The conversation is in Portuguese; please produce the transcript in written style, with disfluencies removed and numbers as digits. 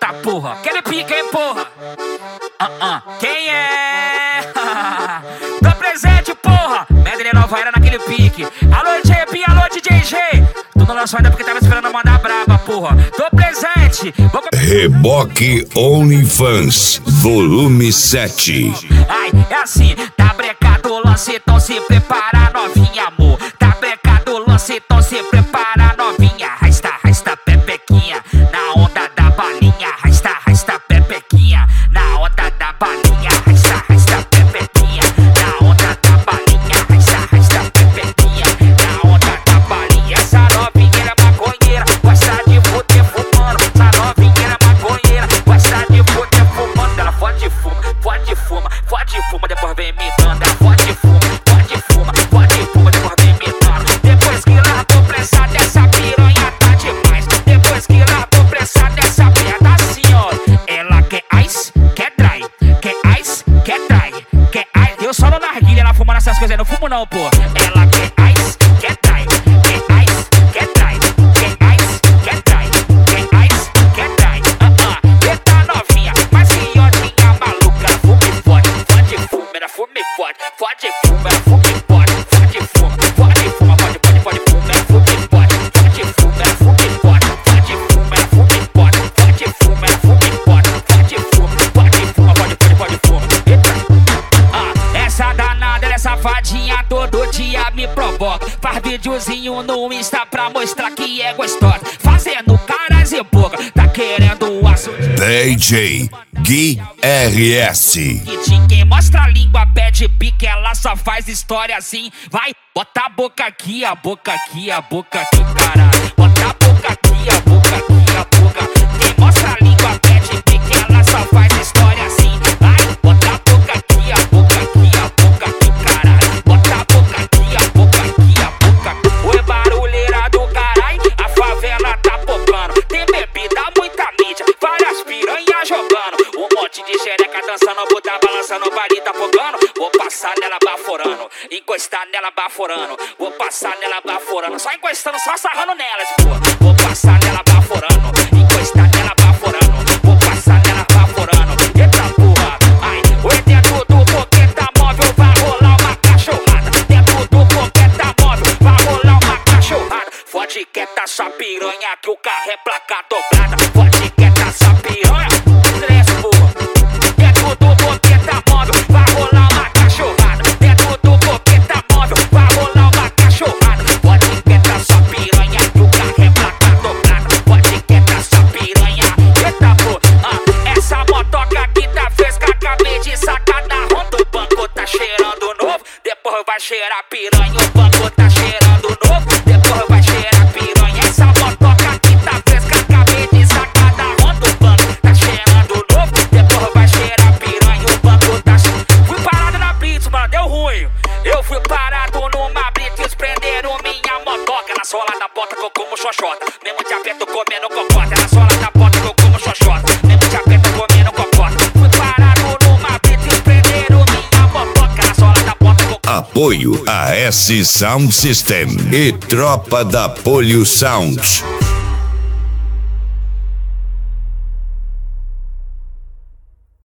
porra, aquele pique, hein, porra. Quem é? Tô presente, porra. Medley Nova Era naquele pique. Alô, JP, alô, DJ G. Tu não lançou ainda porque tava esperando mandar braba, porra. Tô presente. Reboque OnlyFans, volume 7. Ai, é assim, tá brecado o lance, então se prepara, novinha, amor. Tá brecado o lance, então se prepara, novinha. Rasta, pepequinha, na onda da balinha. Rasta, pepequinha, na onda da balinha. Rasta, pepequinha, na onda da balinha. Rasta, pepequinha, na onda da balinha. Essa novinha é maconheira, gosta de fuder fumando. Essa novinha é maconheira, gosta de fuder fumando. Ela fode fuma, depois vem me dando. Ela fode fuma, depois vem me dando. Depois que largou pressa dessa piranha tá demais. Depois que largou pressa dessa piada assim, ó. Ela quer ice, quer dry, quer ice, quer dry, quer ice. Eu só no narguilha, ela fuma nessas coisas aí, não fumo não, pô. Ela quer ice, quer dry, quer ice, quer dry, quer ice, quer dry, quer ice, quer dry. Eita novinha, mas fiotinha maluca. Fume fode, ela fume fode, fode fume, ela fume fode, fode fume, fode fuma, pode fume, ela fume fode, fode fume, ela fume fode, fode fume, ela fume fode, fode fume, ela fume fode, fode fume, pode fuma, pode fume. Eita. Essa danada, ela é safadinha, todo dia me provoca. Faz videozinho no Insta pra mostrar que é gostosa. Fazendo caras e boca, tá querendo o aço. DJ Gui RS. Quem mostra a língua pede pique, ela só faz história assim. Vai, bota a boca aqui, a boca aqui, a boca aqui, caralho. Bota a boca aqui, a boca aqui, a boca. Quem mostra a língua pede pique, ela só faz história assim. Vai, bota a boca aqui, a boca aqui, a boca aqui, caralho. Bota a boca aqui, a boca aqui, a boca aqui. Oi, barulheira do caralho, a favela tá popando. Tem bebida, muita mídia, várias piranhas jogando. Um monte de xereca dançando, bota balançando, baile tá fogando. Vou passar nela baforando, encostar nela baforando. Vou passar nela baforando, só encostando, só sarrando nelas, pô. Vou passar nela baforando, encostar nela baforando. Vou passar nela baforando, eita porra. Ai, oi, dentro do boqueta móvel vai rolar uma cachorrada. Dentro do boqueta móvel vai rolar uma cachorrada. Fode quieta sua piranha que o carro é placa dobrada. Fode quieta sua piranha, estresse, porra. Dentro do boqueta móvel vai rolar uma cachorrada. Dentro do boqueta móvel vai rolar uma cachorrada. Pode quieta sua piranha que o carro é placa dobrada. Pode quieta sua piranha. Eita porra, essa motoca aqui tá fresca, acabei de sacar da ronda. O banco tá cheirando novo, depois vai cheirar piranha. O banco tá cheirando novo, depois vai cheirar piranha. Essa motoca aqui tá fresca, acabei de sacar da ronda. O banco tá cheirando novo, depois vai cheirar piranha. O banco tá cheirando. Fui parado na blitz, mano, deu ruim. Eu fui parado numa blitz, prenderam minha motoca. Na sola da bota que eu como xoxota, mesmo te aperto comendo cocota. Na sola da bota que eu como xoxota, mesmo te aperto comendo cocota. Fui parado numa blitz, prenderam minha motoca. Na sola da bota que eu como. Apoio a S Sound System e Tropa da Polio Sound.